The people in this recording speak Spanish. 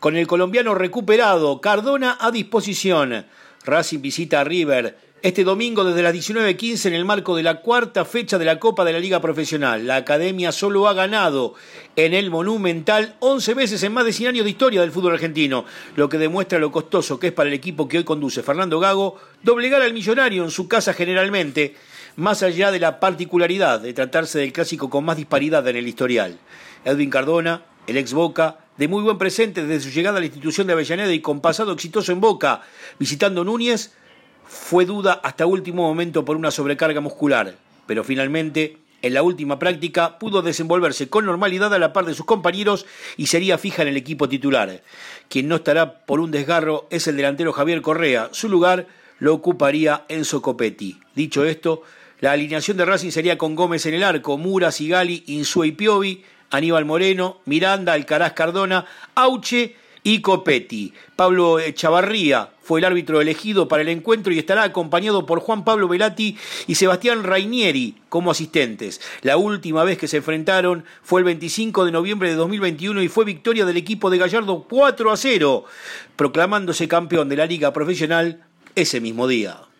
Con el colombiano recuperado, Cardona a disposición. Racing visita a River este domingo desde las 19:15 en el marco de la cuarta fecha de la Copa de la Liga Profesional. La Academia solo ha ganado en el Monumental 11 veces en más de 100 años de historia del fútbol argentino, lo que demuestra lo costoso que es para el equipo que hoy conduce Fernando Gago doblegar al Millonario en su casa generalmente, más allá de la particularidad de tratarse del clásico con más disparidad en el historial. Edwin Cardona, el ex Boca, de muy buen presente desde su llegada a la institución de Avellaneda y con pasado exitoso en Boca, visitando Núñez, fue duda hasta último momento por una sobrecarga muscular, pero finalmente, en la última práctica, pudo desenvolverse con normalidad a la par de sus compañeros y sería fija en el equipo titular. Quien no estará por un desgarro es el delantero Javier Correa. Su lugar lo ocuparía Enzo Copetti. Dicho esto, la alineación de Racing sería con Gómez en el arco, Mura, Sigali, Insúa y Piovi, Aníbal Moreno, Miranda, Alcaraz, Cardona, Auche y Copetti. Pablo Chavarría fue el árbitro elegido para el encuentro y estará acompañado por Juan Pablo Velati y Sebastián Rainieri como asistentes. La última vez que se enfrentaron fue el 25 de noviembre de 2021 y fue victoria del equipo de Gallardo 4-0, proclamándose campeón de la Liga Profesional ese mismo día.